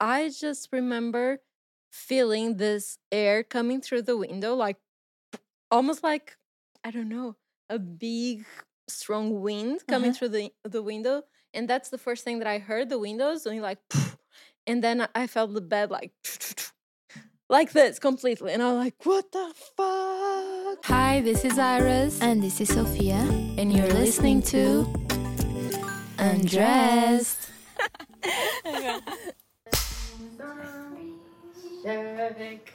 I just remember feeling this air coming through the window, like almost like, I don't know, a big strong wind coming Uh-huh. through the window. And that's the first thing that I heard, the windows, and like, and then I felt the bed like this completely. And I'm like, what the fuck? Hi, this is Iris. And this is Sophia. And you're listening to Undressed. Check.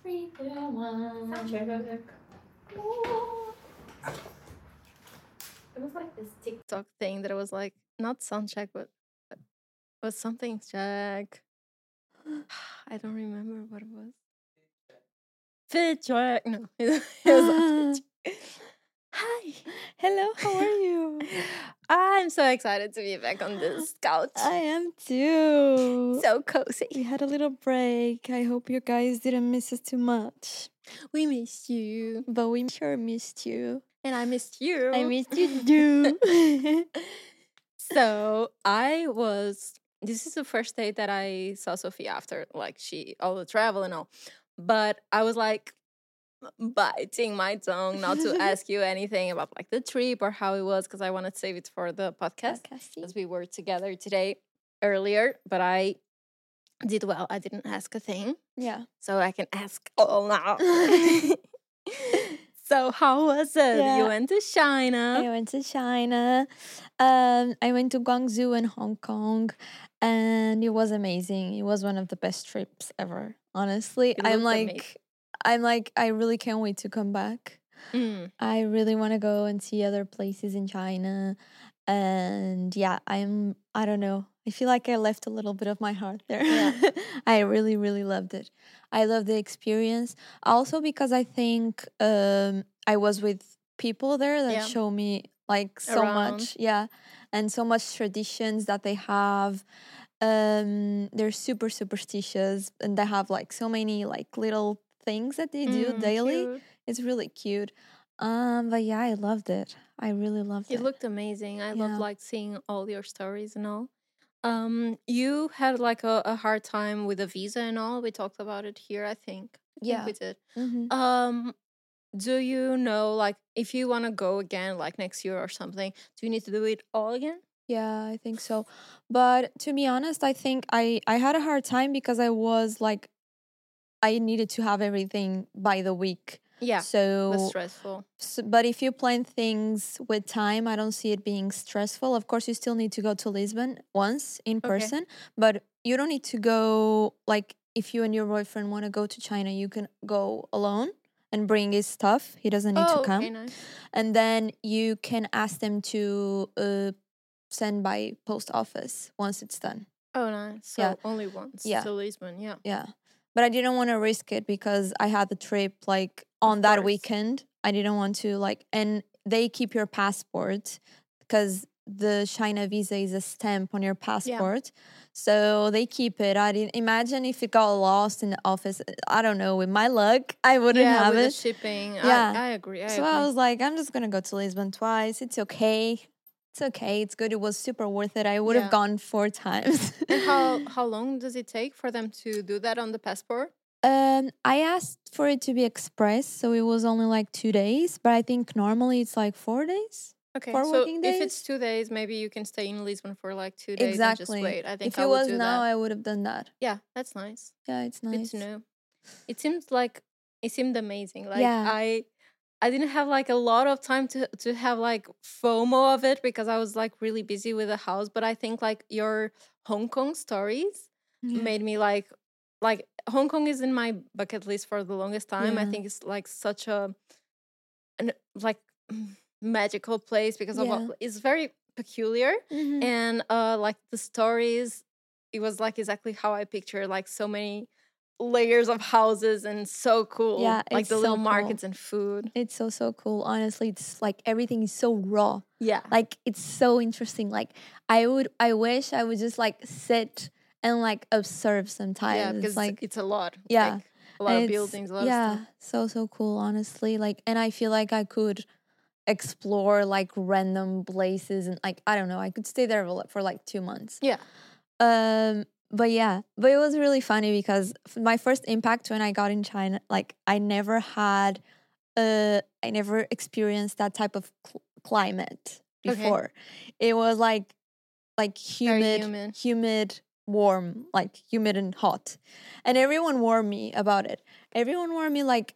It was like this TikTok thing that it was like not sound check, but it was something check. I don't remember what it was. Fit check. No, it was not fit check. Hi. Hello, how are you? I'm so excited to be back on this couch. I am too. So cozy. We had a little break. I hope you guys didn't miss us too much. We missed you. But we sure missed you. And I missed you. I missed you too. So this is the first day that I saw Sophia after like all the travel and all. But I was like biting my tongue not to ask you anything about like the trip or how it was, because I wanted to save it for the podcast as we were together today earlier. But I did well. I didn't ask a thing. Yeah. So I can ask all now. So how was it? Yeah. You went to China. I went to China. I went to Guangzhou and Hong Kong, and it was amazing. It was one of the best trips ever. Honestly, It I'm looked like, I really can't wait to come back. Mm. I really want to go and see other places in China. And yeah, I don't know. I feel like I left a little bit of my heart there. Yeah. I really, really loved it. I love the experience. Also because I think I was with people there that Yeah. show me like so Around. much. Yeah. And so much traditions that they have. They're super superstitious, and they have like so many like little things that they do daily. Cute. It's really cute. But yeah, I loved it. I really loved It it. looked amazing. I Yeah. love like seeing all your stories and all. You had like a hard time with the visa and all. We talked about it here, I think. I think we did. Mm-hmm. Do you know like if you want to go again like next year or something, do you need to do it all again? Yeah, I think so. But to be honest, I think I had a hard time because I was like, I needed to have everything by the week. Yeah. So, It was stressful. but if you plan things with time, I don't see it being stressful. Of course, you still need to go to Lisbon once in Okay. person, but you don't need to go like if you and your boyfriend want to go to China, you can go alone and bring his stuff. He doesn't need to come. Okay, nice. And then you can ask them to send by post office once it's done. Oh, nice. So Yeah. only once Yeah. to Lisbon, yeah. Yeah. But I didn't want to risk it because I had the trip like on that course. weekend. I didn't want to like, and they keep your passport because the China visa is a stamp on your passport. So they keep it. I didn't imagine if it got lost in the office. I don't know. With my luck, I wouldn't have with the it. shipping. Yeah. I agree. So I was like, I'm just gonna go to Lisbon twice. It's okay. It's okay. It's good. It was super worth it. I would Yeah. have gone 4 times. And how long does it take for them to do that on the passport? I asked for it to be express, so it was only like 2 days. But I think normally it's like 4 days. Okay, 4 so working if it's days. 2 days, maybe you can stay in Lisbon for like 2 days Exactly. and just wait. I think If I it would was do now, that. I would have done that. Yeah, that's nice. Yeah, it's Good nice. to know. It seemed amazing. Like Yeah. I didn't have like a lot of time to have like FOMO of it because I was like really busy with the house. But I think like your Hong Kong stories Yeah. made me like Hong Kong is in my bucket list for the longest time. I Yeah. think it's like such like magical place because of Yeah. it's very peculiar. Mhm. And like the stories, it was like exactly how I picture, like so many layers of houses and so cool. Yeah, like it's the little so markets and food. It's so cool. Honestly, it's like everything is so raw. Yeah. Like it's so interesting. Like I wish I would just like sit and like observe sometimes. Yeah, because it's like it's a lot. Yeah. Like, a lot and of it's- buildings, a lot yeah, of stuff. so cool, honestly. Like, and I feel like I could explore like random places and like I don't know, I could stay there for like 2 months. Yeah. but yeah, but it was really funny because my first impact when I got in China, like I never experienced that type of climate Okay. before. It was like Very humid, warm, like humid and hot, and everyone warned me about it. Everyone warned me like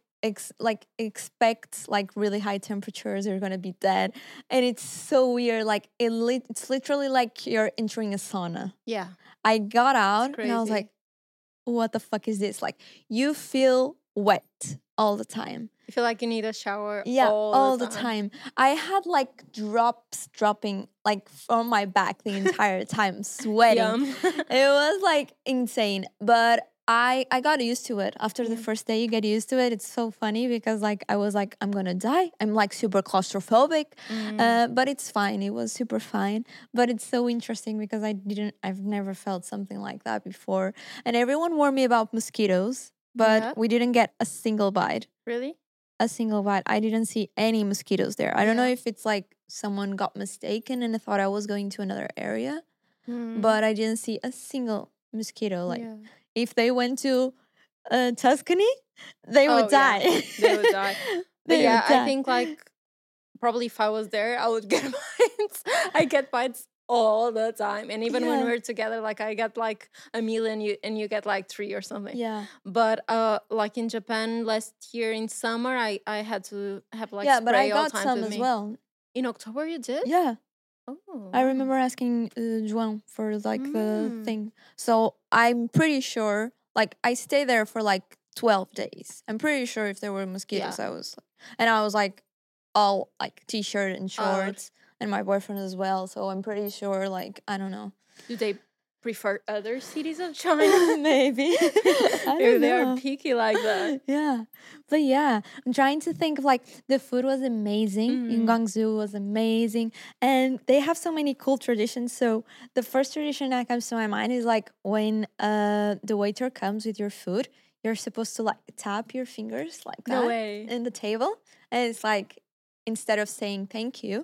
expect like really high temperatures. You're gonna be dead, and it's so weird. Like it's literally like you're entering a sauna. Yeah. I got out and I was Crazy. like, what the fuck is this? Like you feel wet all the time. I feel like you need a shower. Yeah, all the the time. I had like drops dropping like from my back the entire time, sweating. Yum. It was like insane, but I got used to it. After the Yeah. first day, you get used to it. It's so funny because like I was like, I'm gonna die. I'm like super claustrophobic, but it's fine. It was super fine. But it's so interesting because I've never felt something like that before. And everyone warned me about mosquitoes, but Yeah. we didn't get a single bite. Really? A single bite. I didn't see any mosquitoes there. I don't know Yeah. if it's like someone got mistaken and thought I was going to another area, Mm. but I didn't see a single mosquito. Like Yeah. if they went to Tuscany, they would Oh, yeah. die. They would die. But They yeah, would die. I think like probably if I was there, I would get bites. I get bites all the time, and even when Yeah. we're together, like I get like a meal and you get like 3 or something. Yeah. But like in Japan last year in summer, I had to have like Yeah, but I spray all got times some with as me. well. In October you did? Yeah. Oh, I wow. remember asking Juan for like the Mm. thing. So I'm pretty sure, like I stay there for like 12 days. I'm pretty sure if there were mosquitoes, Yeah. I was like all like t-shirt and Oh, shorts, and my boyfriend as well. So I'm pretty sure, like, I don't know. do they prefer other cities of China? Maybe. I Maybe don't they are know. picky like that. Yeah. But yeah, I'm trying to think of like the food was amazing. In Mm. Guangzhou was amazing. And they have so many cool traditions. So the first tradition that comes to my mind is like when the waiter comes with your food, you're supposed to like tap your fingers like No that way. in the table. And it's like instead of saying thank you,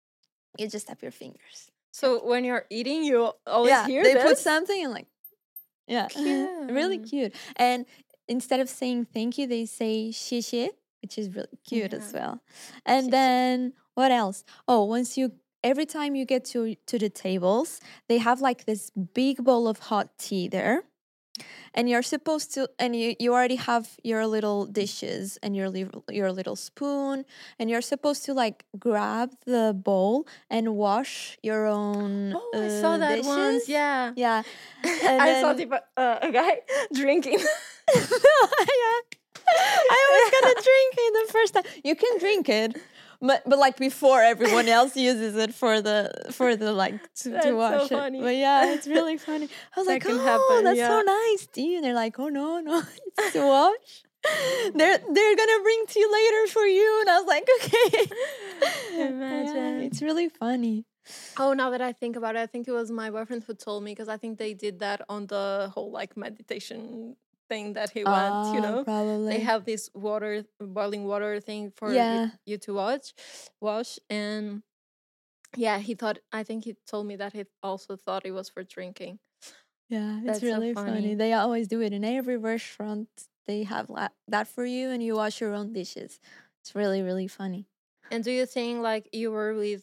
you just tap your fingers. So when you're eating, you always Yeah, hear they this? put something and like, yeah, really Cute. cute. And instead of saying thank you, they say 谢谢, which is really cute as Yeah. well. And 谢谢. then what else? Oh, every time you get to the tables, they have like this big bowl of hot tea there. And you're supposed to, and you already have your little dishes and your little spoon, and you're supposed to like grab the bowl and wash your own Oh, I saw that dishes. once. Yeah. Yeah. And I saw then- a guy drinking. Yeah. I was gonna drink it the first time. You can drink it, but like before everyone else uses it for the like to That's so wash it. funny. But yeah, it's really funny. I was That like, can oh, happen, that's yeah. so nice, tea. And they're like, oh no, it's to wash. They're gonna bring tea later for you, and I was like, okay. Imagine. Yeah, it's really funny. Oh, now that I think about it, I think it was my boyfriend who told me, because I think they did that on the whole like meditation thing that he went, you know. Probably. They have this boiling water thing for Yeah. you to wash, and yeah, I think he told me that he also thought it was for drinking. Yeah, it's That's so really funny. funny. They always do it in every restaurant. They have that for you, and you wash your own dishes. It's really, really funny. And do you think like you were with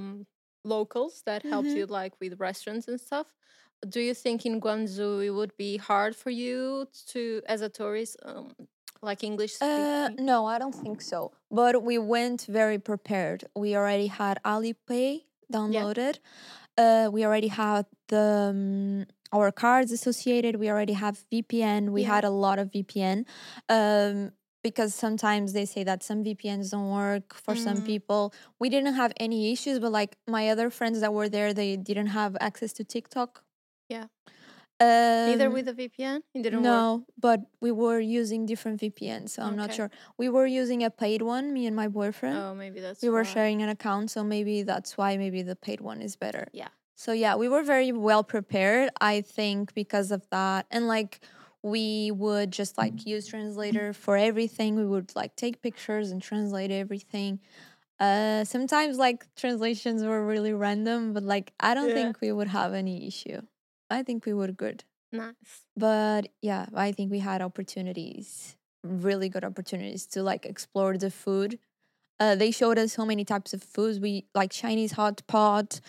locals that helped Mhm. you like with restaurants and stuff? Do you think in Guangzhou it would be hard for you to, as a tourist, like English speaking? No, I don't think so. But we went very prepared. We already had Alipay downloaded. We already had our cards associated. We already have VPN. We Yeah. had a lot of VPN. Because sometimes they say that some VPNs don't work for some people. We didn't have any issues, but like my other friends that were there, they didn't have access to TikTok. Yeah. Neither with the VPN? It didn't work? No, but we were using different VPNs, so I'm not Okay. sure. We were using a paid one, me and my boyfriend. Oh, maybe that's We were why. sharing an account, so maybe that's why maybe the paid one is better. Yeah. So yeah, we were very well prepared, I think, because of that. And like we would just like use translator for everything. We would like take pictures and translate everything. Sometimes like translations were really random, but like I don't Yeah. think we would have any issue. I think we would good. Nice. But yeah, I think we had opportunities, really good opportunities to like explore the food. They showed us so many types of foods. We like Chinese hot pot.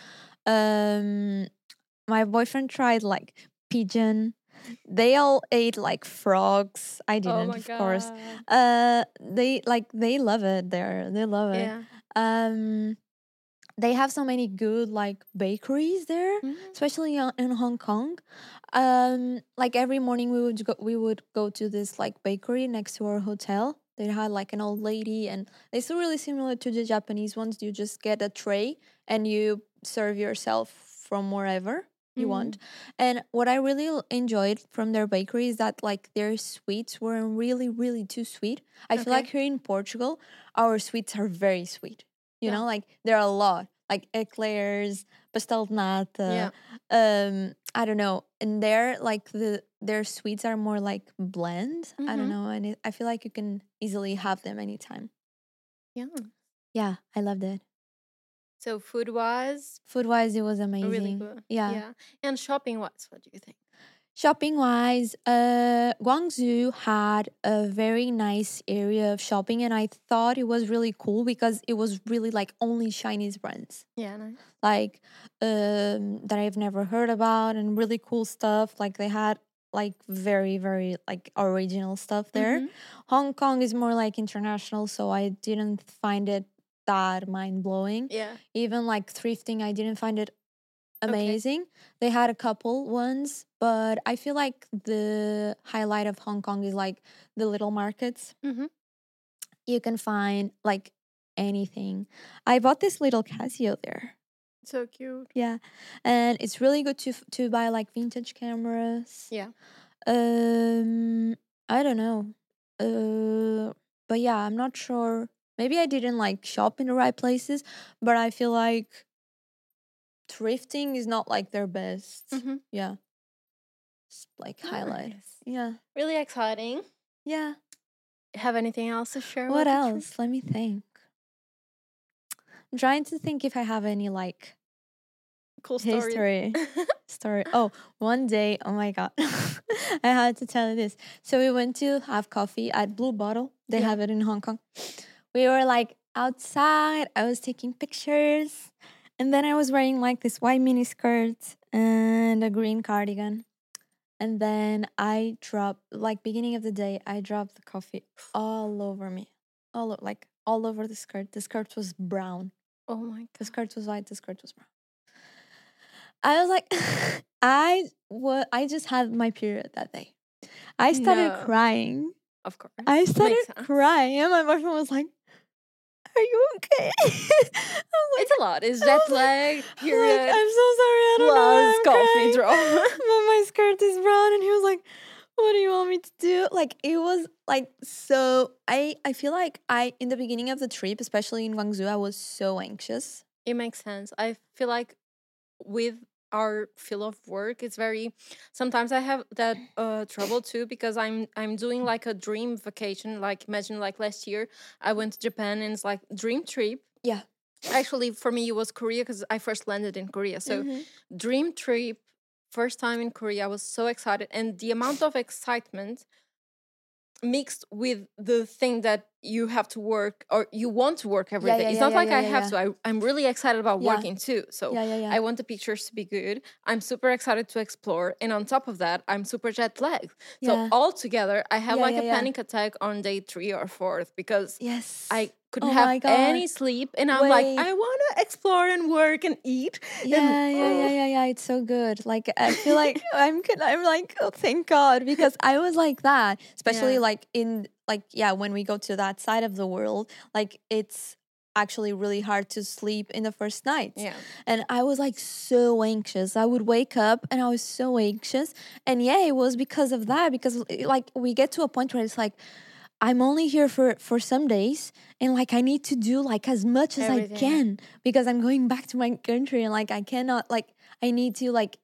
Um, my boyfriend tried like pigeon. They all ate like frogs. I Oh didn't, my of course. god. They love it there. They love it. Yeah. Um, they have so many good like bakeries there, Mhm. especially in Hong Kong. Like every morning we would go to this like bakery next to our hotel. They had like an old lady, and they still really similar to the Japanese ones. You just get a tray and you serve yourself from wherever you want. Mm. And what I really enjoyed from their bakery is that like their sweets weren't really too sweet. I feel Okay. like here in Portugal, our sweets are very sweet. You Yeah. know, like there are a lot, like eclairs, pastel de Yeah. nata. I don't know. And there, like their sweets are more like blend. I don't Mhm. know, and I feel like you can easily have them anytime. Yeah. Yeah, I loved it. So food wise, Food wise, it was really amazing. good. Yeah. Yeah. And shopping wise, what do you think? Shopping wise, Guangzhou had a very nice area of shopping, and I thought it was really cool because it was really like only Chinese brands, Yeah, nice. like that I've never heard about, and really cool stuff. Like they had like very like original stuff there. Mhm. Hong Kong is more like international, so I didn't find it that mind blowing. Yeah. Even like thrifting, I didn't find it Okay. amazing. They had a couple ones, but I feel like the highlight of Hong Kong is like the little markets. Mhm. You can find like anything. I bought this little Casio there. So cute. Yeah. And it's really good to buy like vintage cameras. Yeah. I don't know. But yeah, I'm not sure. Maybe I didn't like shop in the right places, but I feel like thrifting is not like their best. Mhm. Yeah. Like highlight. Nice. Yeah. Really exciting. Yeah. Have anything else to share What about the trip? else? Let me think. I'm trying to think if I have any like Cool story. story. Oh, one day, oh my god. I had to tell you this. So we went to have coffee at Blue Bottle. They Yeah. have it in Hong Kong. We were like outside. I was taking pictures. And then I was wearing like this white mini skirt and a green cardigan. And then I dropped, like beginning of the day, I dropped the coffee all over me, like all over the skirt. The skirt was brown. Oh my The god. skirt was white. The skirt was brown. I was like, I just had my period that day. I started No. crying. Of course. I started Makes sense. crying, and my boyfriend was like, "Are you okay?" I was like, It's a lot. It's I jet was like- lag, I'm like, period. I'm so sorry. I don't know why Plus I'm coffee crying. drop. But my skirt is brown, and he was like, "What do you want me to do?" Like it was like so. I feel like I in the beginning of the trip, especially in Guangzhou, I was so anxious. It makes sense. I feel like with our field of work, it's very sometimes I have that trouble too because I'm doing like a dream vacation. Like imagine like last year I went to Japan and it's like dream trip. Yeah. Actually, for me it was Korea because I first landed in Korea. So Mhm. dream trip, first time in Korea, I was so excited, and the amount of excitement mixed with the thing that you have to work or you want to work every Yeah, day. yeah, It's yeah, not yeah, like yeah, I yeah, have yeah. to. I'm really excited about Yeah. working too. So Yeah. I want the pictures to be good. I'm super excited to explore. And on top of that, I'm super jet lagged. So Yeah. all together, I had Yeah, like yeah, a yeah. panic attack on day 3 or 4 because Yes. I couldn't Oh have my God. any sleep. And I'm like, Wait. I want to explore and work and eat. Yeah. It's so good. Like I feel like I'm like, oh, thank God, because I was like that, especially Yeah. like in like when we go to that side of the world, like it's actually really hard to sleep in the first nights. Yeah. And I was like so anxious. I would wake up and I was so anxious. And yeah, it was because of that. Because like we get to a point where it's like I'm only here for some days, and like I need to do like as much as Everything. I can because I'm going back to my country, and like I cannot like I need to like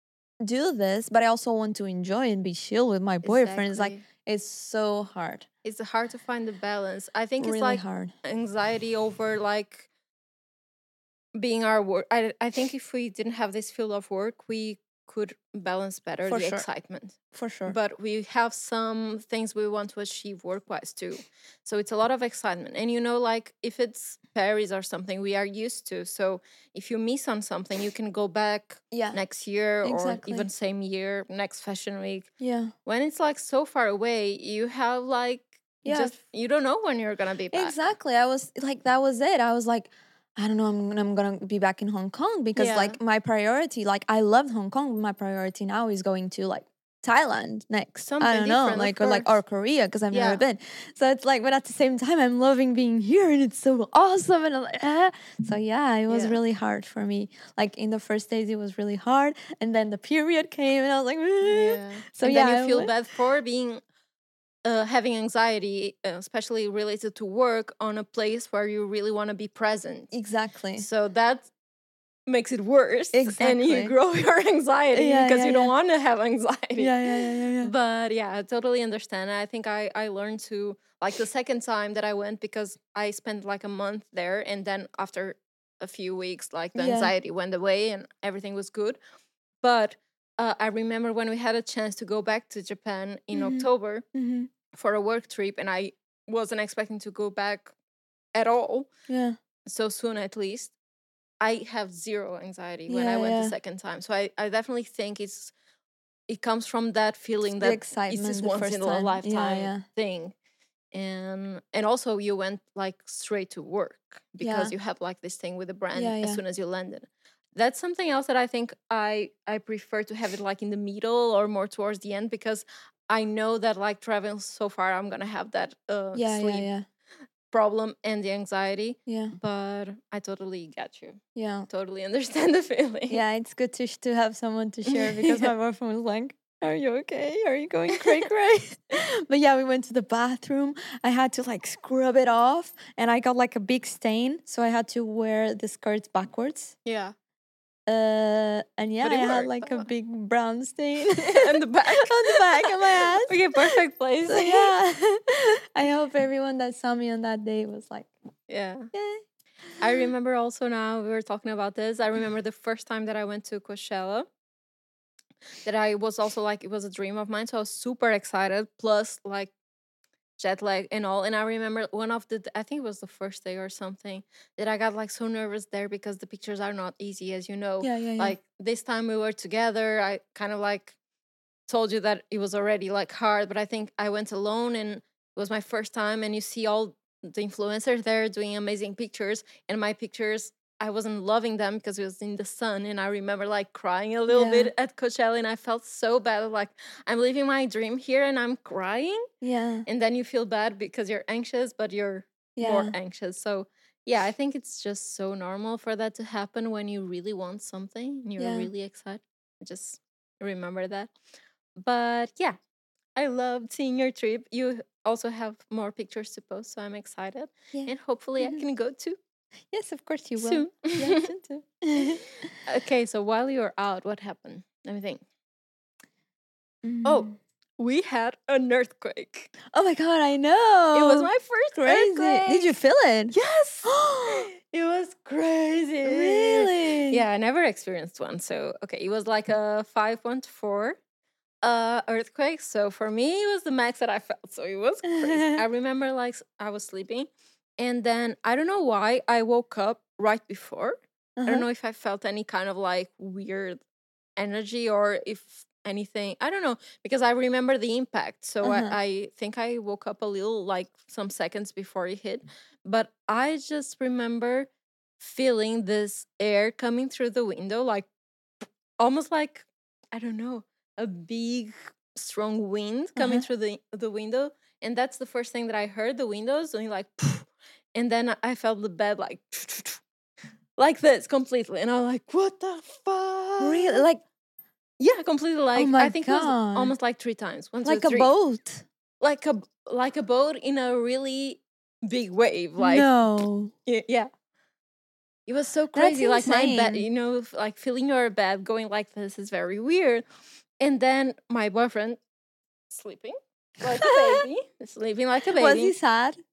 do this, but I also want to enjoy and be chill with my boyfriend. It's like Exactly. it's so hard. It's hard to find the balance. I think it's Really like hard. anxiety over like being our work. I think if we didn't have this field of work, we could balance better For the sure. excitement. For sure. But we have some things we want to achieve work-wise too. So it's a lot of excitement. And like if it's Paris or something we are used to. So if you miss on something, you can go back Yeah. next year Exactly. or even same year, next fashion week. Yeah. When it's like so far away, you have like just you don't know when you're gonna be back. Exactly. I was like, that was it. I was like, I don't know, I'm gonna be back in Hong Kong because like my priority, like I loved Hong Kong, but my priority now is going to like Thailand next. Something I don't know, different, like or Korea because I've never Yeah. been. So it's like, but at the same time, I'm loving being here and it's so awesome. And I'm like, So yeah, it was Yeah. really hard for me. Like in the first days, it was really hard, and then the period came, and I was like, Yeah. So and yeah, then you feel bad for being having anxiety, especially related to work, on a place where you really want to be present. Exactly. So that makes it worse. And Exactly. you grow your anxiety Yeah, because yeah, you don't yeah. want to have anxiety. Yeah. But yeah, I totally understand. I think I learned to, like the second time that I went, because I spent like a month there, and then after a few weeks, like the Yeah. anxiety went away and everything was good. But I remember when we had a chance to go back to Japan in October for a work trip, and I wasn't expecting to go back at all, Yeah. so soon at least. I have zero anxiety when I Yeah, went the yeah. second time. So I definitely think it comes from that feeling The that excitement, it's this the once first in a time. lifetime Yeah. thing. And also you went like straight to work because Yeah. you had like this thing with the brand Yeah, as yeah. soon as you landed. That's something else that I think I prefer to have it like in the middle or more towards the end, because I know that like traveling so far I'm gonna have that sleep Yeah. problem and the anxiety. Yeah. But I totally get you. Yeah. Totally understand the feeling. Yeah, it's good to have someone to share because my boyfriend was like, "Are you okay? Are you going cray cray?" But yeah, we went to the bathroom. I had to like scrub it off, and I got like a big stain, so I had to wear the skirts backwards. Yeah. And yeah, But I it had worked. like a big brown stain On the back. on the back of my ass. Okay, perfect place. So yeah, I hope everyone that saw me on that day was like, Yeah. yeah. I remember also, now we were talking about this, I remember the first time that I went to Coachella, that I was also like, it was a dream of mine. So I was super excited, plus like jet lag and all. And I remember one of I think it was the first day or something, that I got like so nervous there because the pictures are not easy, as you know. Yeah. Like this time we were together, I kind of like told you that it was already like hard, but I think I went alone and it was my first time, and you see all the influencers there doing amazing pictures, and my pictures, I wasn't loving them because it was in the sun. And I remember like crying a little bit at Coachella, and I felt so bad, like I'm living my dream here and I'm crying. Yeah. And then you feel bad because you're anxious, but you're more anxious. So yeah, I think it's just so normal for that to happen when you really want something and you're really excited. Just remember that. But yeah, I loved seeing your trip. You also have more pictures to post, so I'm excited. Yeah. And hopefully I can go too Yes, of course you will. soon. Yeah, soon too. Okay, so while you were out, what happened? Let me think. Oh, we had an earthquake. Oh my god, I know. It was my first crazy. earthquake. Did you feel it? Yes. It was crazy. Really? Yeah, I never experienced one. So, okay, it was like a 5.4 earthquake. So for me, it was the max that I felt. So it was crazy. I remember like I was sleeping, and then I don't know why I woke up right before. I don't know if I felt any kind of like weird energy or if anything, I don't know, because I remember the impact. So I think I woke up a little like some seconds before it hit, but I just remember feeling this air coming through the window, like almost like, I don't know, a big strong wind coming through the window. And that's the first thing that I heard, the windows doing like and then I felt the bed like like this completely, and I'm like, what the fuck? Really? Like, yeah, completely. Like, my I think it was God. almost like 3 times. One, like two, a three. boat. Like a boat in a really big wave. Like, No. yeah. It was so crazy. That's like my bed, insane. like feeling your bed going like this is very weird. And then my boyfriend sleeping like a baby, sleeping like a baby. Was he sad?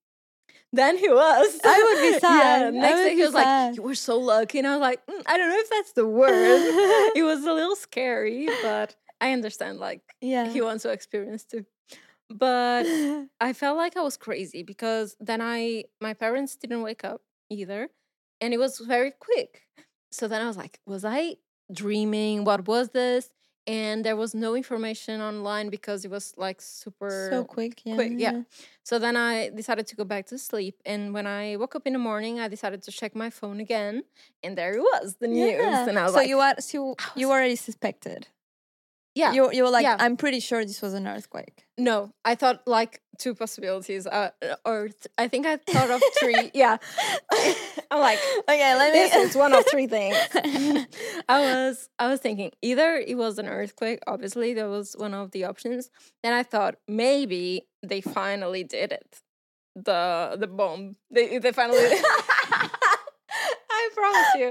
Then he was. I would be sad. Yeah, I next would day he be was like, sad. "You were so lucky," and I was like, "I don't know if that's the word." It was a little scary, but I understand. Like, Yeah. he wants to experience too. But I felt like I was crazy because then my parents didn't wake up either, and it was very quick. So then I was like, was I dreaming? What was this? And there was no information online because it was like super So quick, yeah. quick. Yeah. So then I decided to go back to sleep. And when I woke up in the morning, I decided to check my phone again. And there it was, the news. Yeah. And I was So like, you already suspected. yeah. You were like, yeah. I'm pretty sure this was an earthquake. No, I thought like two possibilities. I think I thought of three. Yeah. I'm like, Okay, let this me. is one of three things. I was thinking either it was an earthquake, obviously that was one of the options. Then I thought maybe they finally did it. The bomb. They finally I promise you.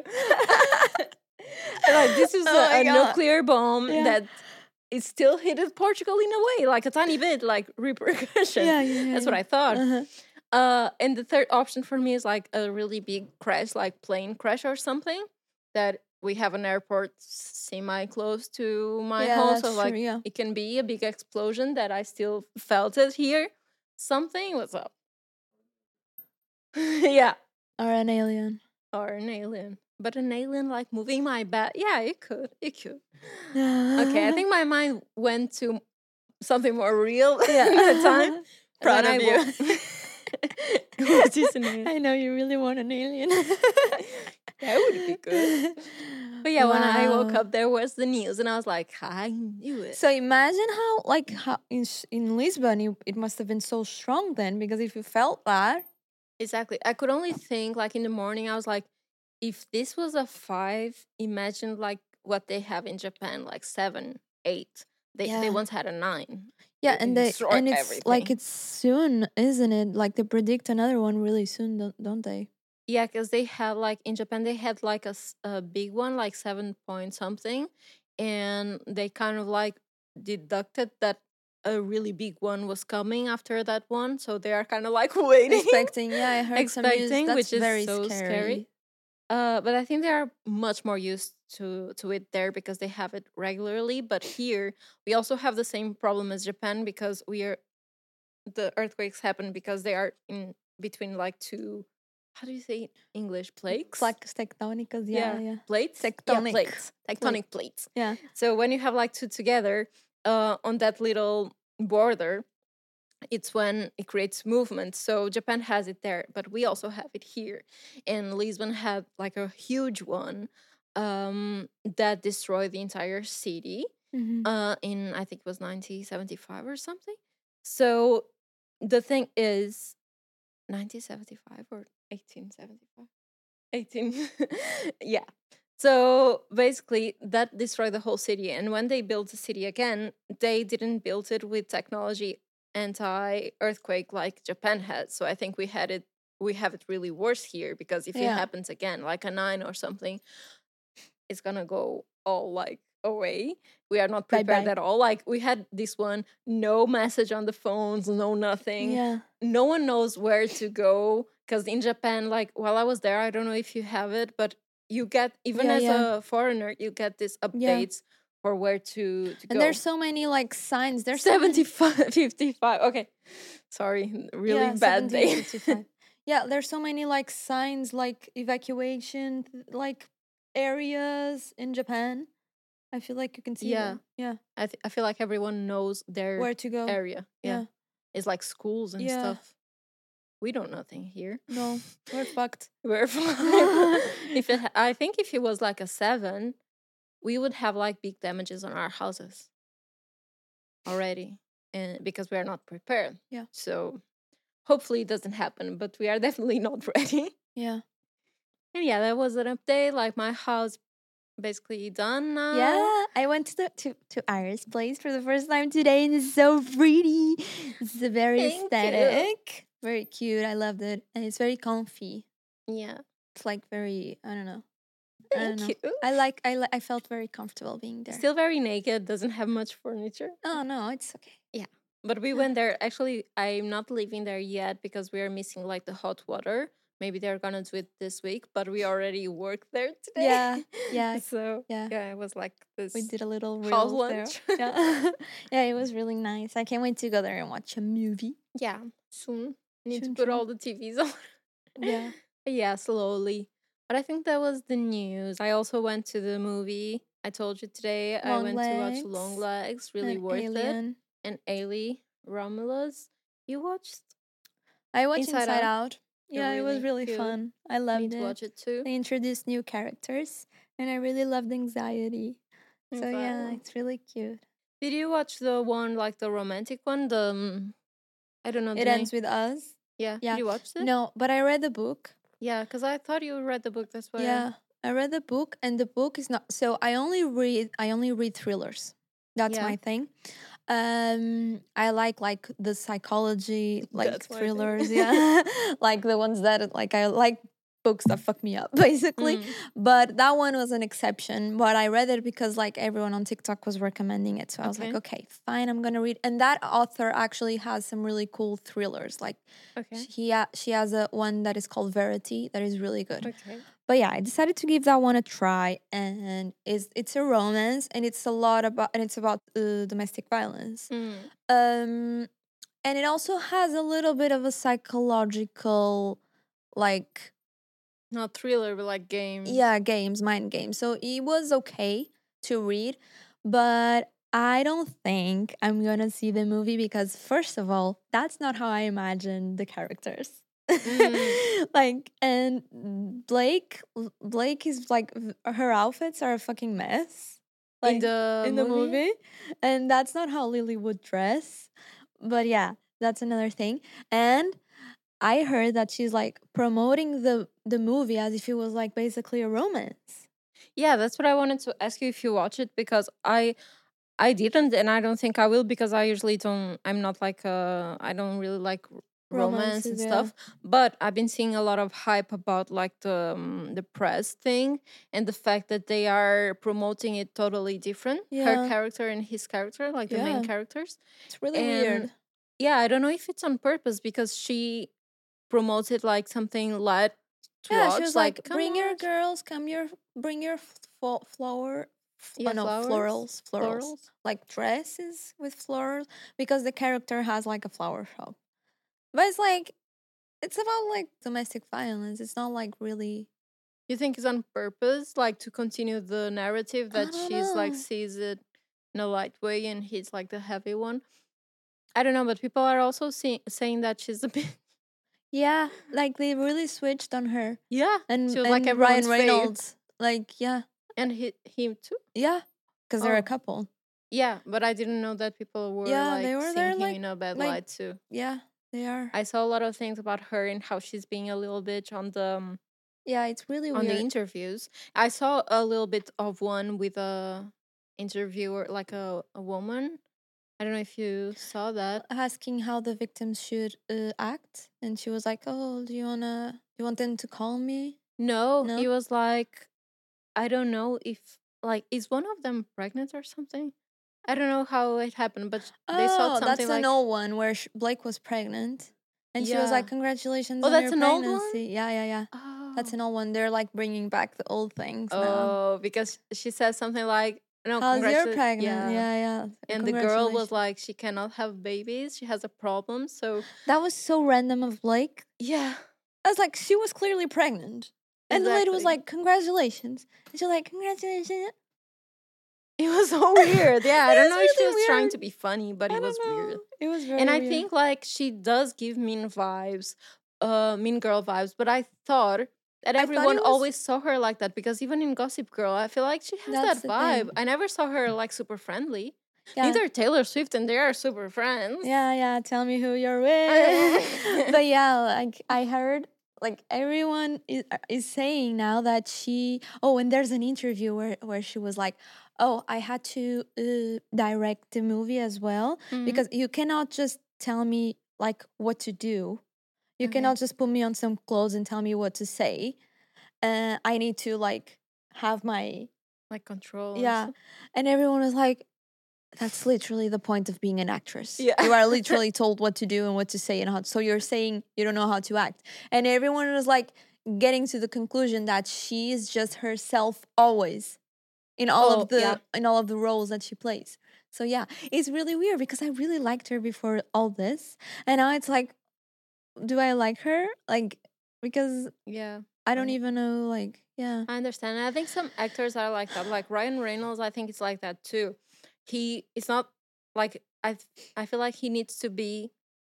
Like this is Oh my a God. nuclear bomb Yeah. that it still hit Portugal in a way, like a tiny bit, like repercussion. Yeah, That's what I thought. Uh-huh. And the third option for me is like a really big crash, like plane crash or something. That we have an airport semi close to my Yeah, home, that's so true, like yeah. it can be a big explosion that I still felt it here. Something was up. Yeah, Or an alien. or an alien, but an alien like moving my bed. Yeah, it could. It could. Okay, I think my mind went to something more real Yeah. at the time. And Proud then of I you. What is an alien? I know you really want an alien. That would be good. But yeah, when I woke Wow. up, there was the news, and I was like, I knew it. So imagine how in Lisbon it must have been so strong then, because if you felt that, Exactly. I could only think like in the morning, I was like, if this was a 5, imagine like what they have in Japan, like 7, 8. They Yeah. once had a 9. yeah, It and destroyed it's like everything. it's soon, isn't it? Like they predict another one really soon, don't they? Yeah, because they had like in Japan, they had like a big one, like 7 point something, and they kind of like deducted that a really big one was coming after that one, so they are kind of like waiting, Expecting, yeah, I heard some news. expecting, That's which is very so scary. scary. But I think they are much more used to it there because they have it regularly. But here we also have the same problem as Japan because the earthquakes happen because they are in between like two, how do you say it in English, plates? Plaques tectónicas, yeah. Plates. Tectonic. Plates. Tectonic plates. Yeah. So when you have like two together on that little border, it's when it creates movement. So Japan has it there, but we also have it here. And Lisbon had like a huge one that destroyed the entire city Mhm. in, I think it was 1975 or something. So the thing is, 1975 or 1875? 18. Yeah. So basically, that destroyed the whole city. And when they built the city again, they didn't build it with technology anti earthquake like Japan has. So I think we have it really worse here because if it Yeah. happens again, like a 9 or something, it's gonna go all like away. We are not prepared Bye-bye. at all. Like we had this one, no message on the phones, no nothing. Yeah. No one knows where to go. Because in Japan, like while I was there, I don't know if you have it, but you get even Yeah, as yeah. a foreigner, you get these Yeah. updates for where to And go. there's so many like signs. There's so many- 75, 55. Okay. Sorry, really yeah, bad 17, day. 55. Yeah, there's so many like signs, like evacuation, like areas in Japan. I feel like you can see Yeah. them. Yeah, I feel like everyone knows their where to go. area. Yeah. It's like schools and Yeah. stuff. We don't nothing here. No, we're fucked. We're fine. I think if it was like a 7, we would have like big damages on our houses already, and because we are not prepared. Yeah. So hopefully it doesn't happen, but we are definitely not ready. Yeah. And yeah, that was an update. Like my house basically done now. Yeah, I went to Iris' place for the first time today, and it's so pretty. It's very Thank you. aesthetic, very cute. I loved it, and it's very comfy. Yeah. It's like very, I don't know. I don't Thank know. you. I felt very comfortable being there. Still very naked, doesn't have much furniture. Oh no, it's okay. Yeah. But we went there. Actually, I'm not living there yet because we are missing like the hot water. Maybe they're gonna do it this week, but we already worked there today. Yeah, yeah, So yeah. yeah, it was like We this did a little house reels there. lunch. Yeah, yeah, it was really nice. I can't wait to go there and watch a movie. Yeah, soon. Need to Soon, put soon. all the TVs on. Yeah. Yeah, slowly. But I think that was the news. I also went to the movie. I told you today I Long went to watch Long Legs Legs, really and worth it. Alien. And Ailey Romulus. You watched I watched Inside Inside Out? Out. Yeah, it was Really really good. fun. I I need loved to it. watch it too. They introduced new characters, and I really loved Anxiety. So yeah, Exactly. it's really cute. Did you watch the one like the romantic one? The I don't know It the name. ends with us. Yeah. Yeah. You watched it? No, but I read the book. Yeah, because I thought you read the book. That's why. Yeah, I read the book, and the book is not. So I only read thrillers. That's Yeah. my thing. I like the psychology like That's my thing. thrillers. Yeah, like the ones that like I like books that fuck me up basically. Mm. But that one was an exception. But I read it because like everyone on TikTok was recommending it, so I was like, okay, fine, I'm gonna read. And that author actually has some really cool thrillers. Like Okay. she has a one that is called Verity that is really good. Okay. But yeah, I decided to give that one a try, and it's a romance, and it's about domestic violence. Mm. And it also has a little bit of a psychological, like Not thriller, but like game. yeah, mind games. So it was okay to read, but I don't think I'm gonna see the movie because first of all, that's not how I imagine the characters. Like and Blake is like her outfits are a fucking mess. Like in the movie, and that's not how Lily would dress. But yeah, that's another thing. And I heard that she's like promoting the movie as if it was like basically a romance. Yeah, that's what I wanted to ask you if you watch it because I didn't and I don't think I will because I usually don't. I'm not like I don't really like romance and Romances, stuff. But I've been seeing a lot of hype about like the press thing and the fact that they are promoting it totally different. Her Yeah. character and his character, like the Yeah. main characters. It's really And weird. yeah, I don't know if it's on purpose because she promotes it like something light to Yeah, watch. she was like, "Come bring your watch." girls, bring your flower. Yeah, No, flowers? florals, like dresses with flowers, because the character has like a flower shop. But it's like, it's about like domestic violence. It's not like really. You think it's on purpose, like to continue the narrative I that don't she's like know. sees it in a light way and he's like the heavy one? I don't know, but people are also saying that she's a bit. Yeah, like they really switched on her. Yeah, And she was like Ryan everyone's fave. Reynolds, like yeah, And him too. yeah, because they're a Oh. couple. Yeah, but I didn't know that people were Yeah, like they were seeing there, him like- in a bad like- light too. Yeah, they are. I saw a lot of things about her and how she's being a little bitch Yeah, it's really on the weird. interviews. I saw a little bit of one with a interviewer, like a woman. I don't know if you saw that. Asking how the victims should act, and she was like, "Oh, do you want them to call me?" No, No? he was like, I don't know if like is one of them pregnant or something. I don't know how it happened, but they saw Oh, something that's like an old one where Blake was pregnant, and she was Yeah. like, "Congratulations Oh, on that's your an old one? pregnancy." Yeah, yeah, yeah. oh. That's an old one. They're like bringing back the old things now. Oh, because she said something like, no, How's your congratulations. pregnant? Yeah. Yeah. And the girl was Congratulations. like, she cannot have babies. She has a problem. So That was so random of Blake. yeah, I was like, she was clearly pregnant. And the lady was Exactly. like, "Congratulations." And she was like, "Congratulations." it was so weird. Yeah, I It don't was know if she really was trying weird. to be funny, but I it was don't know. weird. It was very And I weird. think like she does give mean vibes, mean girl vibes. But I thought that thought everyone it was- always saw her like that because even in Gossip Girl, I feel like she has That's that the vibe. thing. I never saw her like super friendly. Yeah. Neither Taylor Swift and they are super friends. Yeah, tell me who you're with. But yeah, like I heard like everyone is saying now that and there's an interview where she was like, "Oh, I had to direct the movie as well Mhm. because you cannot just tell me like what to do. You Okay. cannot just put me on some clothes and tell me what to say. I need to like have my Like control. or yeah." something. And everyone was like, That's literally the point of being an actress. Yeah. You are literally told what to do and what to say and how. So you're saying you don't know how to act, and everyone was like getting to the conclusion that she is just herself always in all Oh, of the yeah. in all of the roles that she plays. So yeah, it's really weird because I really liked her before all this, and now it's like, do I like her? Like, because Yeah. I don't I- even know. Like, yeah, I understand. And I think some actors are like that. Like Ryan Reynolds, I think it's like that too. It's not like I feel like he needs to be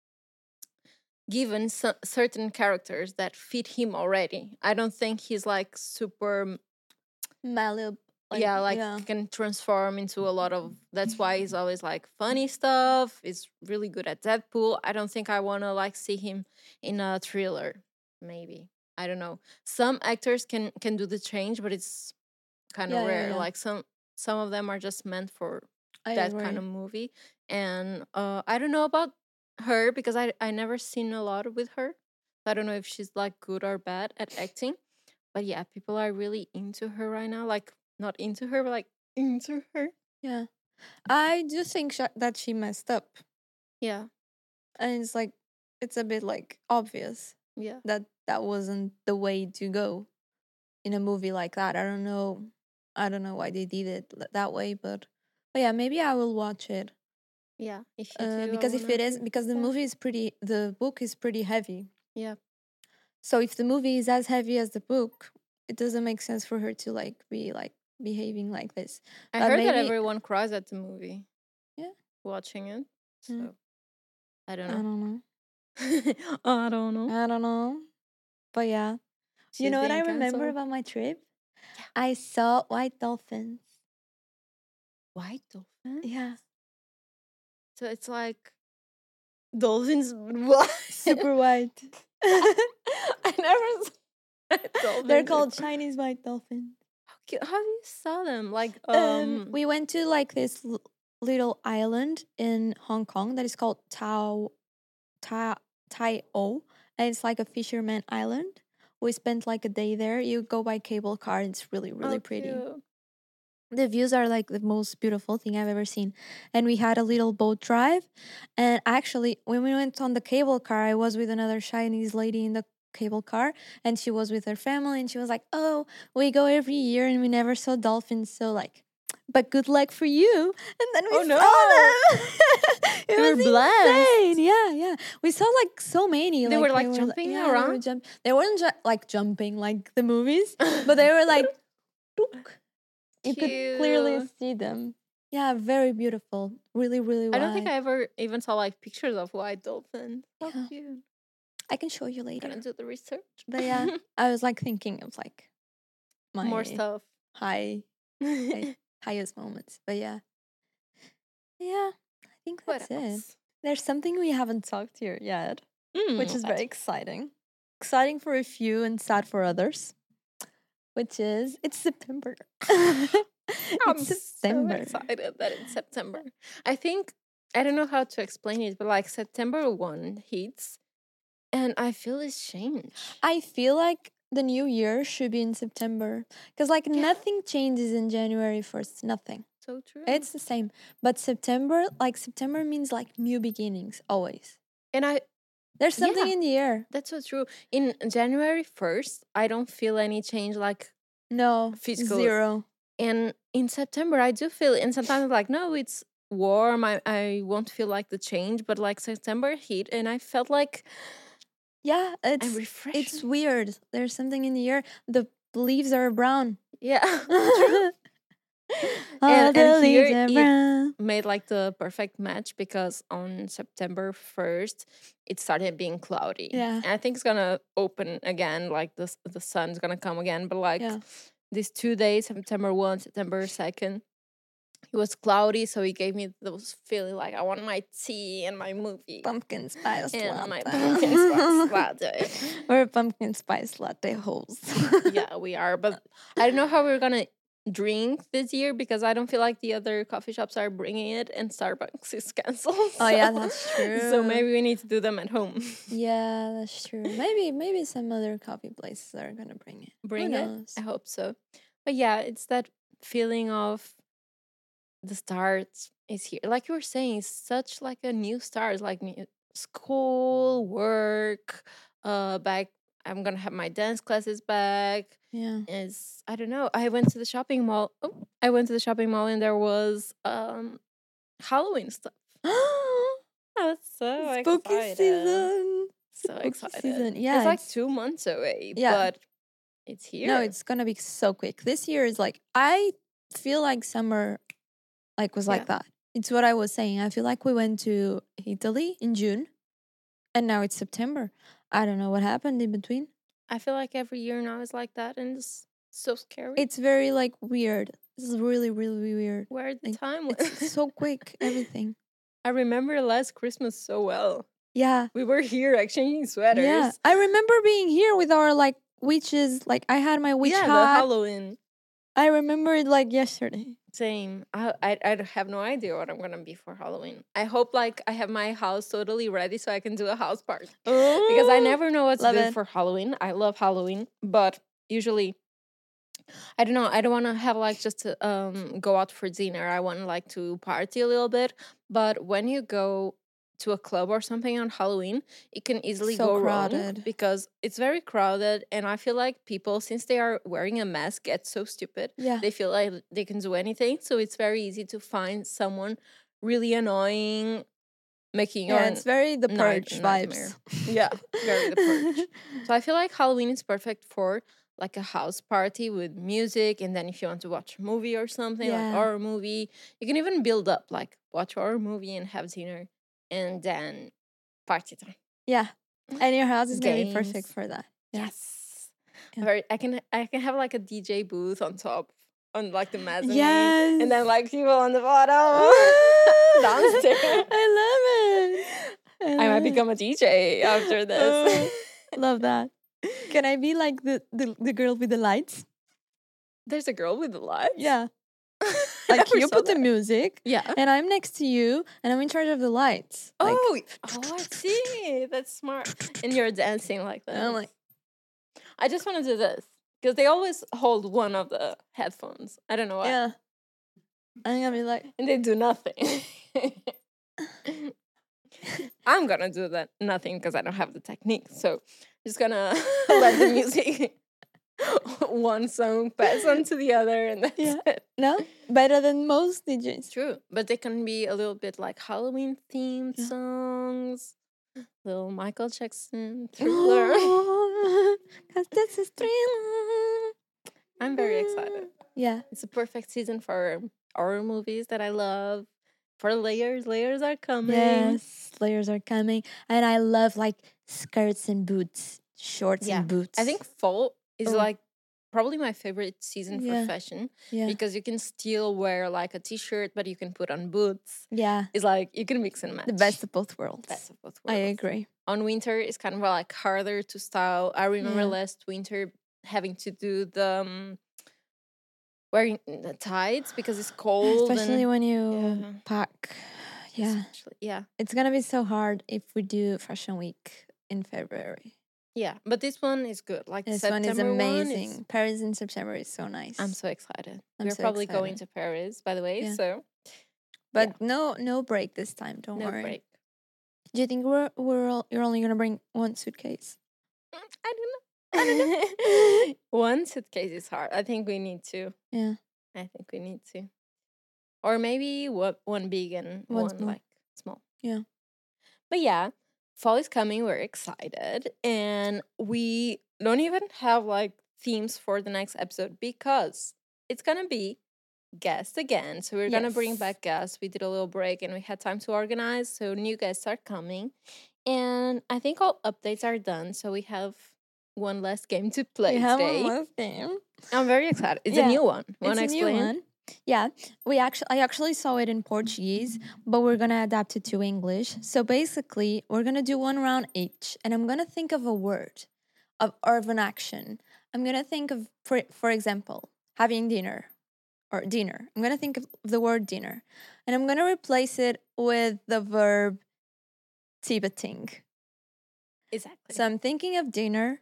given certain characters that fit him already. I don't think he's like super malleable. yeah, like yeah. can transform into a lot of that's why he's always like funny stuff. He's really good at Deadpool. I don't think I wanna like see him in a thriller, maybe. I don't know. Some actors can do the change, but it's kind of Yeah, yeah, rare. yeah. Like some of them are just meant for I that agree. kind of movie. And I don't know about her because I never seen a lot with her. I don't know if she's like good or bad at acting. But yeah, people are really into her right now. Like not into her, but like into her. Yeah, I do think that she messed up, Yeah, and it's like it's a bit like obvious yeah, that that wasn't the way to go in a movie like that. I don't know why they did it that way, but yeah, maybe I will watch it. yeah. If you do, I Because if wanna it is, hear because that. the book is pretty heavy. Yeah, So if the movie is as heavy as the book, it doesn't make sense for her to like be like behaving like this. I But heard that maybe, everyone cries at the movie yeah, watching it. yeah, So I don't I know. don't know. I don't know. I don't know. But yeah, you She's know what I being remember canceled. about my trip? Yeah. I saw white dolphins. White dolphin. Yeah, So it's like dolphins. What? super white. I never. Dolphins. They're called Chinese white dolphins. How do you saw them? Like We went to like this little island in Hong Kong that is called Tai O, and it's like a fisherman island. We spent like a day there. You go by cable car. It's really really pretty. cute. The views are like the most beautiful thing I've ever seen. And we had a little boat drive. And actually, when we went on the cable car, I was with another Chinese lady in the cable car, and she was with her family, and she was like, "Oh, we go every year and we never saw dolphins, so like, but good luck for you." And then we Oh, no. saw them. It You was were blessed. insane. Yeah, yeah. We saw like so many. They were like jumping yeah, around? They weren't like jumping like the movies, but they were like, "Took." You could clearly Cute. see them. Yeah, very beautiful. Really, really I don't think wide. I ever even saw like pictures of white dolphins. How Yeah. cute. I can show you later. Gonna do the research. But yeah, I was like thinking of like More my stuff. highest moments. But yeah. Yeah, I think What that's it. else? There's something we haven't talked here yet, which is what? very exciting. Exciting for a few and sad for others. Which is it's September. I'm It's September. so excited that it's September. I think I don't know how to explain it, but like September 1 hits and I feel it's changed. I feel like the new year should be in September because like Yeah. nothing changes in January 1st. Nothing. So true. It's the same. But September means like new beginnings always. And There's something Yeah. in the air. that's so true. In January 1st, I don't feel any change like No, physical. zero. And in September, I do feel, and sometimes I'm like, no, it's warm. I won't feel like the change, but like September hit, and I felt like Yeah, I'm it's refreshed. weird. There's something in the air. The leaves are brown. Yeah. All and the here leaves are it brown. made like the perfect match because on September 1st, it started being cloudy. Yeah. And I think it's gonna open again, like the sun's gonna come again, but like Yeah. these 2 days, September 1, September 2nd, it was cloudy, so it gave me those feeling like I want my tea and my movie Pumpkin spice and latte. my pumpkin spice latte. We're pumpkin spice latte hoes. Yeah, we are, but I don't know how we're gonna drink this year because I don't feel like the other coffee shops are bringing it and Starbucks is canceled. Oh yeah, that's true. So maybe we need to do them at home. Yeah, that's true. Maybe some other coffee places are gonna bring it. Bring Who it. knows? I hope so. But yeah, it's that feeling of the start is here. Like you were saying, it's such like a new start. It's like new school, work, back. I'm gonna have my dance classes back. Yeah. Is I don't know. I went to the shopping mall. Oh, I went to the shopping mall and there was Halloween stuff. I was so Spooky excited. season. So Spooky excited. season. Yeah, it's like 2 months away, Yeah. but it's here. No, it's gonna be so quick. This year is like, I feel like summer like was Yeah. like that. It's what I was saying. I feel like we went to Italy in June and now it's September. I don't know what happened in between. I feel like every year now is like that, and it's so scary. It's very like weird. This is really, really weird. Where the Like, time went. It's so quick, everything. I remember last Christmas so well. Yeah. We were here exchanging sweaters. Yeah. I remember being here with our like witches. Like I had my witch yeah, hat. the Halloween. I remember it like yesterday. Same. I have no idea what I'm gonna be for Halloween. I hope like I have my house totally ready so I can do a house party. Because I never know what to Love do it. for Halloween. I love Halloween, but usually I don't know. I don't want to have like just to go out for dinner. I want like to party a little bit. But when you go to a club or something on Halloween, it can easily So go wrong crowded. because it's very crowded. And I feel like people, since they are wearing a mask, get so stupid. Yeah. They feel like they can do anything. So it's very easy to find someone really annoying, making your Yeah, it's very the night- purge nightmare. vibes. Yeah, very the purge. So I feel like Halloween is perfect for like a house party with music, and then if you want to watch a movie or something like Yeah. horror movie, you can even build up like watch horror movie and have dinner, and then party time. Yeah. And your house is gonna be perfect Games. for that. Yeah. Yes, Yeah. Very. I can have like a DJ booth on top on like the mezzanine, Yes. and then like people on the bottom downstairs. I love it. I might become a DJ after this. Love that. Can I be like the girl with the lights? There's a girl with the lights. Yeah. I Like never you saw put the that. music Yeah. and I'm next to you and I'm in charge of the lights. Like, Oh, I see. That's smart. And you're dancing like that. I'm like, I just want to do this because they always hold one of the headphones. I don't know why. yeah. I'm gonna be like, And they do nothing. I'm gonna do that nothing because I don't have the technique. So just gonna let the music one song pass on to the other, and that's Yeah. it. no, better than most DJs. True, but they can be a little bit like Halloween themed Yeah. songs, little Michael Jackson Thriller. Cause this is thriller. I'm very excited. Yeah. It's a perfect season for horror movies that I love. For layers are coming. Yes, layers are coming, and I love like skirts and boots, shorts Yeah. and boots. I think fall is Oh. like probably my favorite season Yeah. for fashion yeah, because you can still wear like a t-shirt, but you can put on boots. yeah, It's like you can mix and match. the best of both worlds. Best of both I worlds. agree. On winter, it's kind of like harder to style. I remember Yeah. last winter having to do the wearing the tights because it's cold. Especially and, when you yeah. pack. Yeah, especially- yeah. it's gonna be so hard if we do Fashion Week in February. Yeah, but this one is good. Like This September one is one amazing. Paris in September is so nice. I'm so excited. I'm We're so probably going excited. to Paris, by the way. Yeah. So but no break this time. Don't no worry. break. Do you think you're only gonna bring one suitcase? I don't know. I don't know. One suitcase is hard. I think we need two. Yeah. I think we need to. Or maybe one big and One one small. like small. Yeah. But yeah, fall is coming. We're excited. And we don't even have like themes for the next episode because it's going to be guests again. So we're going to bring Yes. back guests. We did a little break and we had time to organize. So new guests are coming. And I think all updates are done. So we have one last game to play We have today. one last game. I'm very excited. It's Yeah, a new one. Want It's to a new explain? one. Yeah, I actually saw it in Portuguese, but we're gonna adapt it to English. So basically, we're gonna do one round each, and I'm gonna think of a word, or of an action. I'm gonna think of, for example, having dinner, or dinner. I'm gonna think of the word dinner, and I'm gonna replace it with the verb tibeting. Exactly. So I'm thinking of dinner,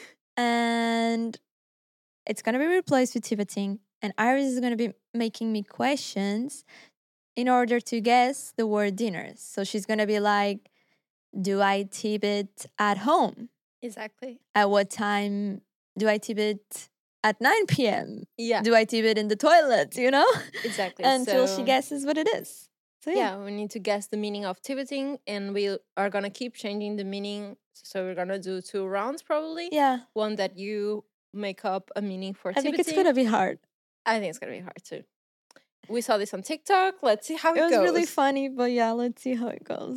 and it's gonna be replaced with tibeting, and Iris is gonna be making me questions in order to guess the word dinner. So she's gonna be like, do I tip it at home? Exactly. At what time do I tip it at 9 p.m.? Yeah. Do I tip it in the toilet, Exactly. Until she So, guesses what it is. So yeah, we need to guess the meaning of tibeting, and we are gonna keep changing the meaning. So we're gonna do 2 rounds probably. Yeah. One that you make up a meaning for I think it's tibeting. gonna be hard. I think it's gonna be hard too. We saw this on TikTok. Let's see how it goes. It was really funny, but yeah, let's see how it goes.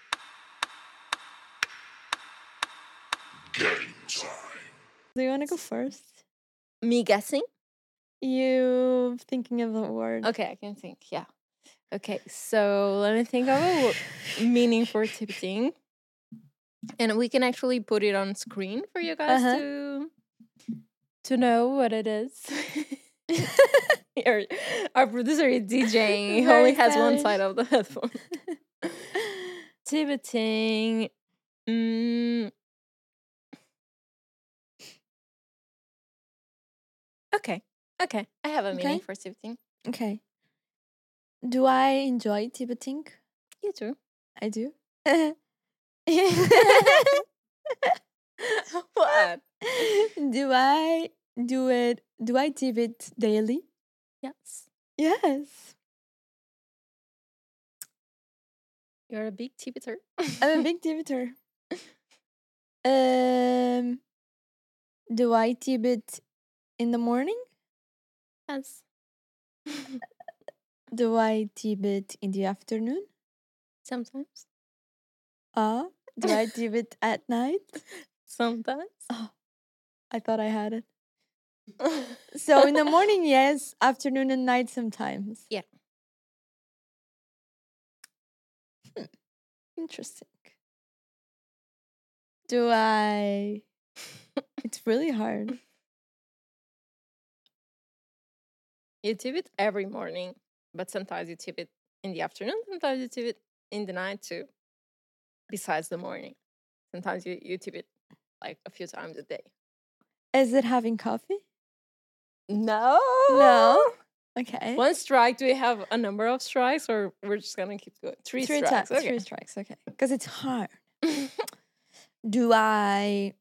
Game time. Do you want to go first? Me guessing? You thinking of a word. Okay, I can think. Yeah. Okay, so let me think of a meaning for tibeting. And we can actually put it on screen for you guys to know what it is. Our producer is DJing. He Very only has one stylish. side of the headphone. Tibeting. Okay. Okay. I have a meaning Okay. for tibeting. Okay. Do I enjoy tibeting? You too. I do. What? Do I do it? Do I tibet daily? Yes. Yes. You're a big tibeter. I'm a big tibeter. Do I tibet in the morning? Yes. Do I tibet in the afternoon? Sometimes. Do I tibet at night? Sometimes. Oh, I thought I had it. So in the morning, yes. Afternoon and night sometimes. Yeah. Interesting. Do I? It's really hard. You tibet every morning, but sometimes you tibet in the afternoon, sometimes you tibet in the night too. Besides the morning. Sometimes you tibet like a few times a day. Is it having coffee? No. No. Okay. One strike. Do we have a number of strikes, or we're just gonna keep going? Three strikes. Okay. 3 strikes. Okay. Because it's hard. Do I?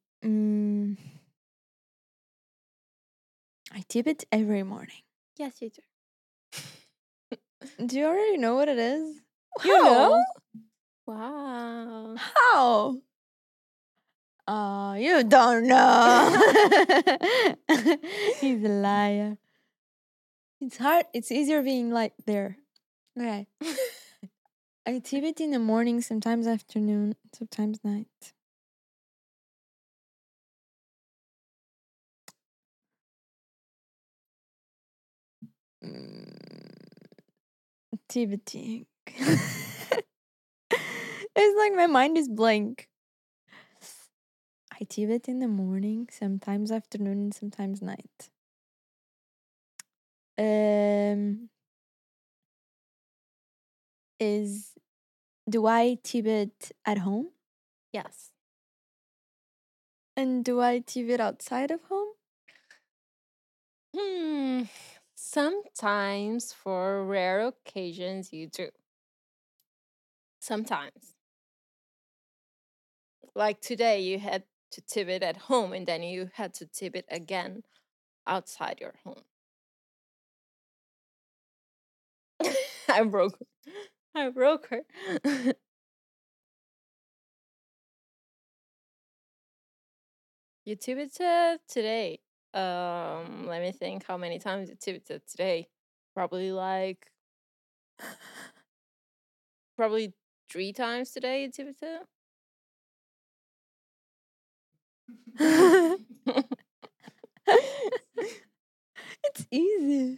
I tibet every morning. Yes, you do. Do you already know what it is? You know? Wow. Wow. How? You don't know. He's a liar. It's hard. It's easier being like there. Okay. I tibet in the morning, sometimes afternoon, sometimes night. Tibeting. It's like my mind is blank. I tibet in the morning, sometimes afternoon, and sometimes night. Do I tibet at home? Yes. And do I tibet outside of home? Sometimes for rare occasions you do. Sometimes. Like today you had to tibet at home and then you had to tibet again outside your home. I broke her. I broke her. You tibeted today. Let me think how many times you tibeted today. Probably like probably 3 times today you tibeted. It's easy.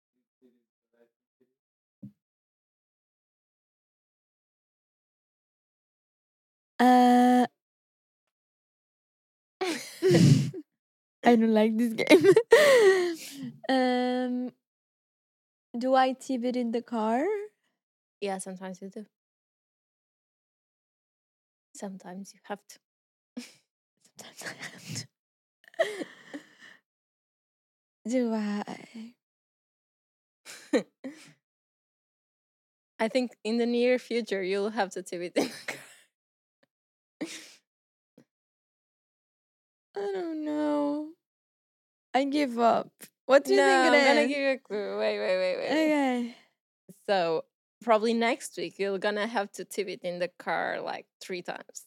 I don't like this game. Do I tibet in the car? Yeah, sometimes you do. Sometimes you have to. Sometimes I have to. Do I? I think in the near future you'll have to tip it in the car. I don't know. I give up. What do you No, think it I'm gonna is? give you a clue. Wait. Okay. So probably next week you're gonna have to tip it in the car like 3 times.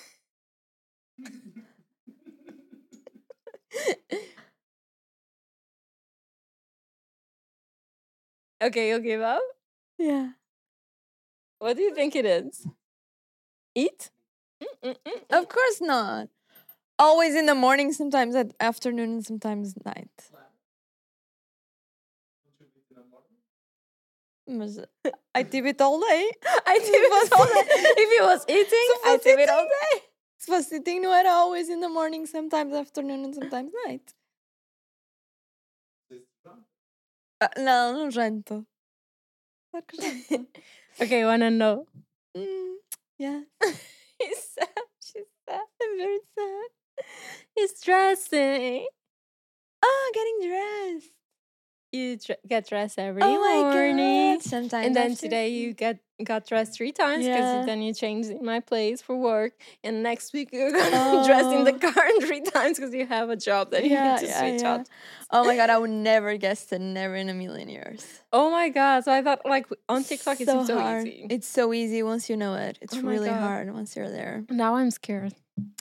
Okay, you'll give up? Yeah. What do you think it is? Eat? Of course not. Always in the morning, sometimes at afternoon, and sometimes night. Mas I tip it all day. I tip it all day. If it was eating, I tip it all day. Se fosse eating, não era always in the morning, sometimes afternoon, and sometimes night. Não, não janto. Claro que janto. Okay, wanna know? Yeah. He's sad. She's sad. I'm very sad. He's dressing. Oh, getting dressed. You get dressed every Oh my morning. God. Sometimes And then after- today you got dressed 3 times because Yeah. then you changed in my place for work. And next week you're gonna be dressed in the car 3 times because you have a job that you need to switch out. Oh my God, I would never guess it. Never in a million years. Oh my God. So I thought like on TikTok it's so hard. easy. It's so easy once you know it. It's Oh my really God. hard once you're there. Now I'm scared.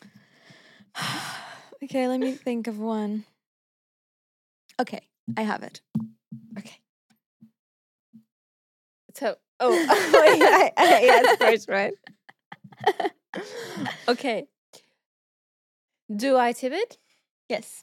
Okay, let me think of one. Okay, I have it. Okay. So, wait, I asked first, right? Okay. Do I tip it? Yes.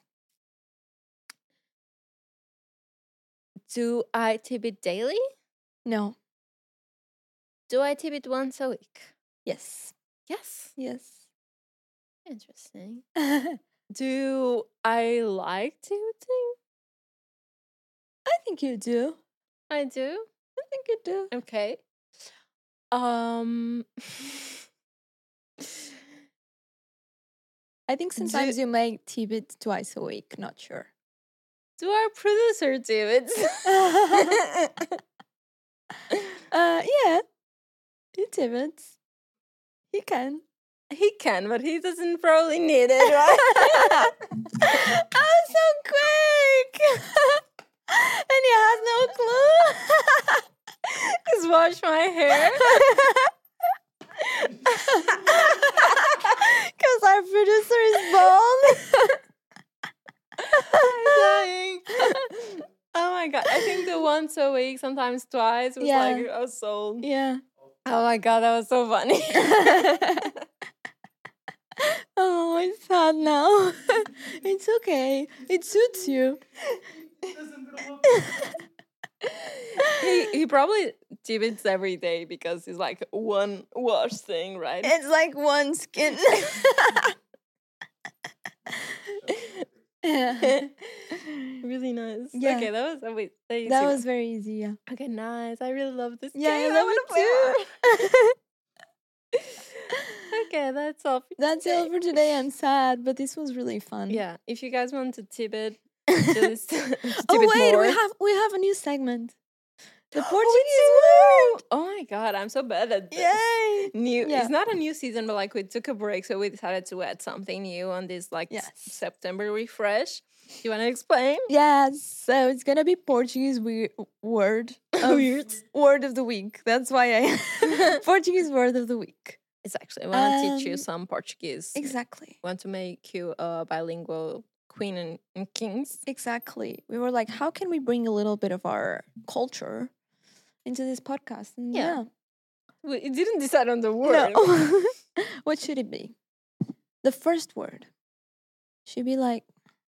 Do I tip it daily? No. Do I tip it once a week? Yes. Yes. Yes. Interesting. I Do I like tipping? think you do. I do. I think you do. Okay. I think sometimes you may tip it twice a week. Not sure. Do our producer tip it? Yeah. He tips. He can. He can, but he doesn't probably need it, right? Oh, so quick! And he has no clue. Just wash my hair. Because our producer is bald. I'm dying. Oh my God. I think the once a week, sometimes twice, was Yeah. like a soul. Yeah. Oh my God, that was so funny. Oh, it's sad now. It's okay. It suits you. he probably tips every day because it's like one wash thing, right? It's like one skin. Yeah. Really nice. Yeah. Okay, that was That was very easy, yeah. okay. Nice. I really love this. Yeah, game. I love wanna it play too. more. Okay, that's all. For That's today. all for today. I'm sad, but this was really fun. Yeah, if you guys want to tip it, just tip Oh it wait, more. we have a new segment. The Oh, Portuguese we do! Oh my God, I'm so bad at this. Yay! New. Yeah. It's not a new season, but like we took a break, so we decided to add something new on this like Yes. September refresh. You want to explain? Yes, so it's gonna be Portuguese word word of the week. That's why I Portuguese word of the week. It's actually I want to teach you Um, some Portuguese. Exactly. Want to make you a bilingual queen and kings. Exactly. We were like, how can we bring a little bit of our culture into this podcast? And Yeah. We didn't decide on the word. No. What should it be? The first word should be like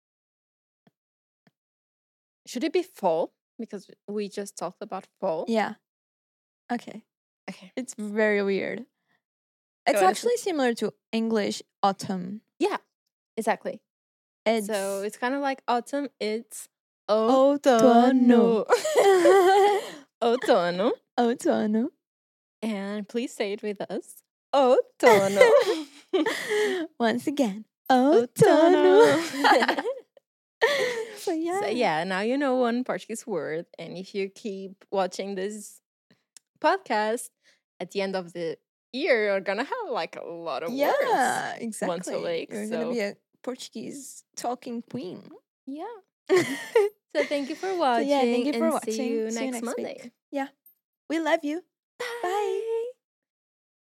Should it be fall? Because we just talked about fall. yeah. Okay. Okay. It's very weird. It's ahead. actually similar to English autumn. Yeah. Exactly. It's So it's kind of like autumn. It's Outono. Outono. Outono. And please say it with us. Outono. Once again. Outono. Outono. So yeah. So yeah, now you know one Portuguese word, and if you keep watching this podcast, at the end of the year, you're gonna have like a lot of words Yeah, once a exactly. week. You're gonna be a Portuguese talking queen. Yeah. So So thank you for watching. yeah, thank you for and watching. See you See you next next Monday. week. Yeah. We love you. Bye.